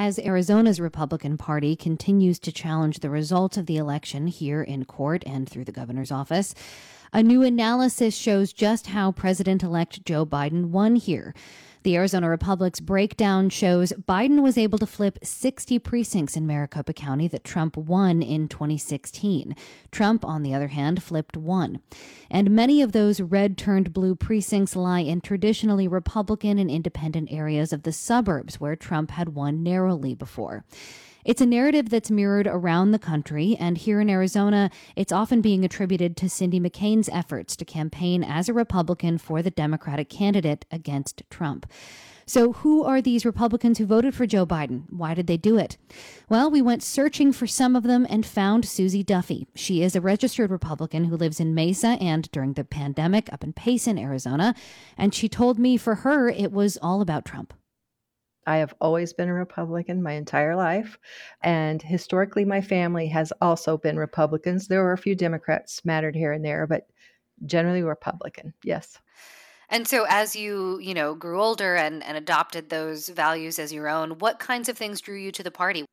As Arizona's Republican Party continues to challenge the results of the election here in court and through the governor's office, a new analysis shows just how President-elect Joe Biden won here. The Arizona Republic's breakdown shows Biden was able to flip 60 precincts in Maricopa County that Trump won in 2016. Trump, on the other hand, flipped one. And many of those red-turned-blue precincts lie in traditionally Republican and independent areas of the suburbs where Trump had won narrowly before. It's a narrative that's mirrored around the country, and here in Arizona, it's often being attributed to Cindy McCain's efforts to campaign as a Republican for the Democratic candidate against Trump. So who are these Republicans who voted for Joe Biden? Why did they do it? Well, we went searching for some of them and found Susie Duffy. She is a registered Republican who lives in Mesa and, during the pandemic, up in Payson, Arizona. And she told me for her, it was all about Trump. I have always been a Republican my entire life, and historically my family has also been Republicans. There were a few Democrats smattered here and there, but generally Republican, yes. And so as you grew older and adopted those values as your own, what kinds of things drew you to the party?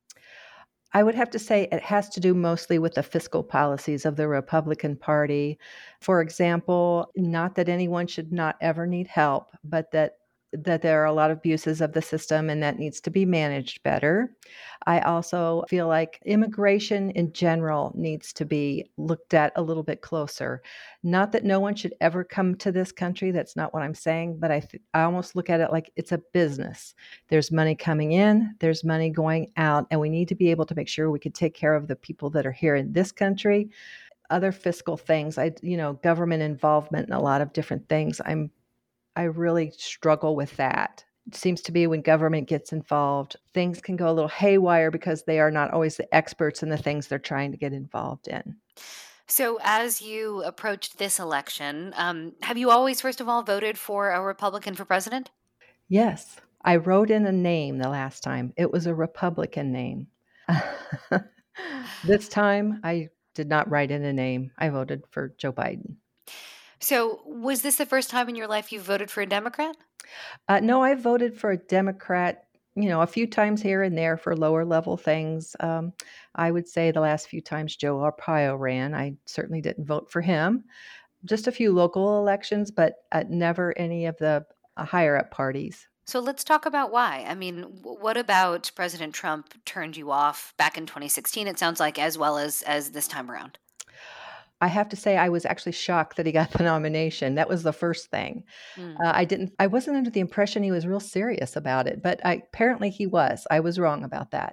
I would have to say it has to do mostly with the fiscal policies of the Republican Party. For example, not that anyone should not ever need help, but that there are a lot of abuses of the system and that needs to be managed better. I also feel like immigration in general needs to be looked at a little bit closer. Not that no one should ever come to this country. That's not what I'm saying, but I almost look at it like it's a business. There's money coming in, there's money going out, and we need to be able to make sure we can take care of the people that are here in this country. Other fiscal things, government involvement in a lot of different things. I really struggle with that. It seems to be when government gets involved, things can go a little haywire because they are not always the experts in the things they're trying to get involved in. So as you approached this election, have you always, first of all, voted for a Republican for president? Yes. I wrote in a name the last time. It was a Republican name. This time, I did not write in a name. I voted for Joe Biden. So was this the first time in your life you voted for a Democrat? No, I voted for a Democrat, a few times here and there for lower level things. I would say the last few times Joe Arpaio ran, I certainly didn't vote for him. Just a few local elections, but never any of the higher up parties. So let's talk about why. I mean, what about President Trump turned you off back in 2016, it sounds like, as well as this time around? I have to say I was actually shocked that he got the nomination. That was the first thing. I wasn't under the impression he was real serious about it, but apparently he was. I was wrong about that.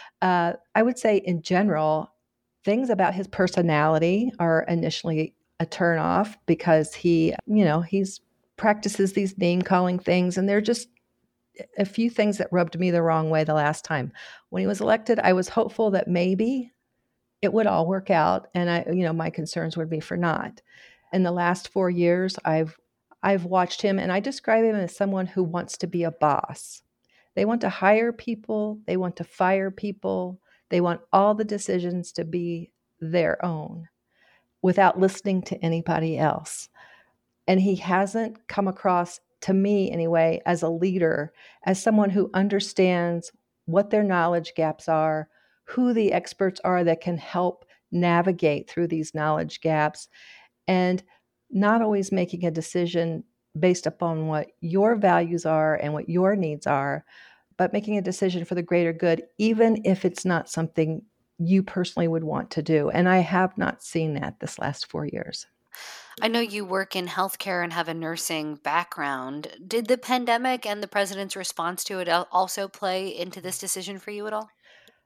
I would say in general, things about his personality are initially a turnoff because he's practices these name calling things, and they're just a few things that rubbed me the wrong way the last time. When he was elected, I was hopeful that maybe it would all work out, and my concerns would be for not. In the last 4 years, I've watched him, and I describe him as someone who wants to be a boss. They want to hire people, they want to fire people, they want all the decisions to be their own without listening to anybody else. And he hasn't come across, to me anyway, as a leader, as someone who understands what their knowledge gaps are, who the experts are that can help navigate through these knowledge gaps, and not always making a decision based upon what your values are and what your needs are, but making a decision for the greater good, even if it's not something you personally would want to do. And I have not seen that this last 4 years. I know you work in healthcare and have a nursing background. Did the pandemic and the president's response to it also play into this decision for you at all?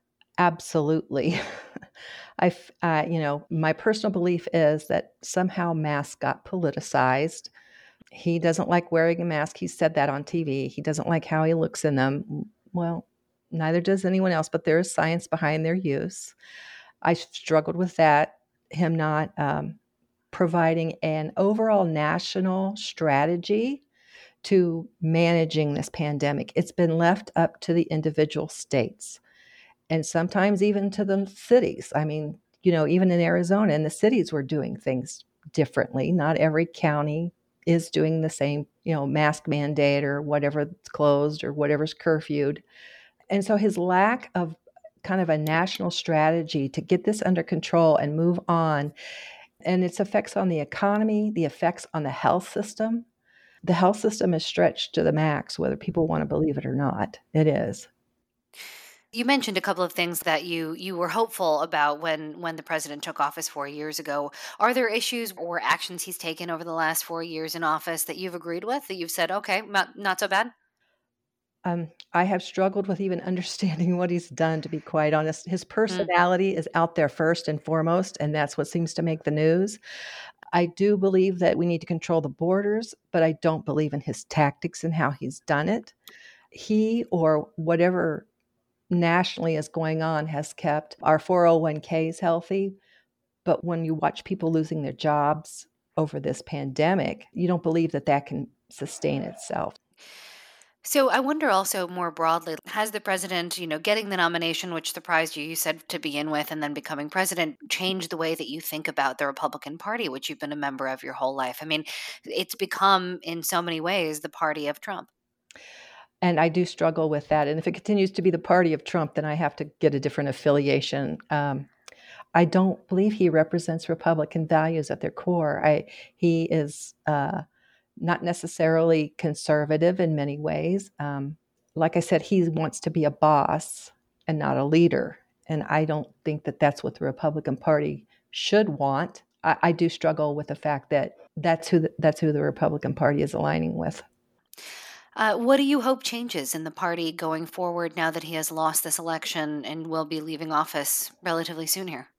Absolutely. My personal belief is that somehow masks got politicized. He doesn't like wearing a mask. He said that on TV. He doesn't like how he looks in them. Well, neither does anyone else, but there is science behind their use. I struggled with that, him not providing an overall national strategy to managing this pandemic. It's been left up to the individual states and sometimes even to the cities. I mean, even in Arizona, and the cities were doing things differently. Not every county is doing the same, mask mandate or whatever's closed or whatever's curfewed. And so his lack of kind of a national strategy to get this under control and move on, and its effects on the economy, the effects on the health system. The health system is stretched to the max, whether people want to believe it or not. It is. You mentioned a couple of things that you were hopeful about when the president took office 4 years ago. Are there issues or actions he's taken over the last 4 years in office that you've agreed with, that you've said, okay, not so bad? I have struggled with even understanding what he's done, to be quite honest. His Mm. personality is out there first and foremost, and that's what seems to make the news. I do believe that we need to control the borders, but I don't believe in his tactics and how he's done it. He or whatever nationally is going on has kept our 401ks healthy. But when you watch people losing their jobs over this pandemic, you don't believe that that can sustain itself. So I wonder also more broadly, has the president, getting the nomination, which surprised you, you said to begin with, and then becoming president, changed the way that you think about the Republican Party, which you've been a member of your whole life? I mean, it's become in so many ways the party of Trump. And I do struggle with that. And if it continues to be the party of Trump, then I have to get a different affiliation. I don't believe he represents Republican values at their core. He is not necessarily conservative in many ways. Like I said, he wants to be a boss and not a leader. And I don't think that that's what the Republican Party should want. I do struggle with the fact that that's who the Republican Party is aligning with. What do you hope changes in the party going forward now that he has lost this election and will be leaving office relatively soon here?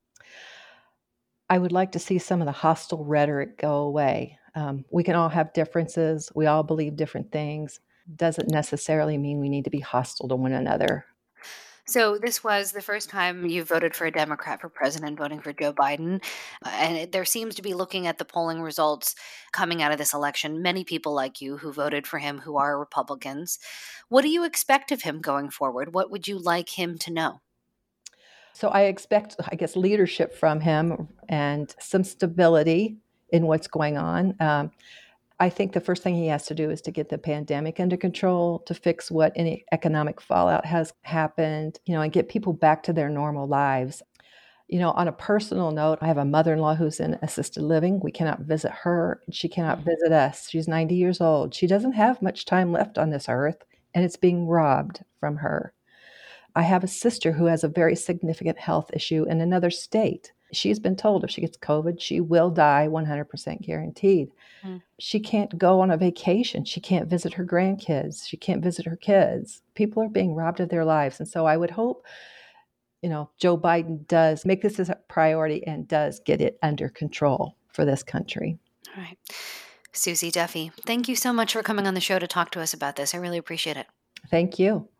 I would like to see some of the hostile rhetoric go away. We can all have differences. We all believe different things. Doesn't necessarily mean we need to be hostile to one another. So this was the first time you voted for a Democrat for president, voting for Joe Biden. There seems to be, looking at the polling results coming out of this election, many people like you who voted for him who are Republicans. What do you expect of him going forward? What would you like him to know? So I expect, I guess, leadership from him and some stability in what's going on. I think the first thing he has to do is to get the pandemic under control, to fix what any economic fallout has happened, and get people back to their normal lives. On a personal note, I have a mother-in-law who's in assisted living. We cannot visit her. She cannot visit us. She's 90 years old. She doesn't have much time left on this earth, and it's being robbed from her. I have a sister who has a very significant health issue in another state. She's been told if she gets COVID, she will die 100% guaranteed. Mm. She can't go on a vacation. She can't visit her grandkids. She can't visit her kids. People are being robbed of their lives. And so I would hope, Joe Biden does make this as a priority and does get it under control for this country. All right. Susie Duffy, thank you so much for coming on the show to talk to us about this. I really appreciate it. Thank you.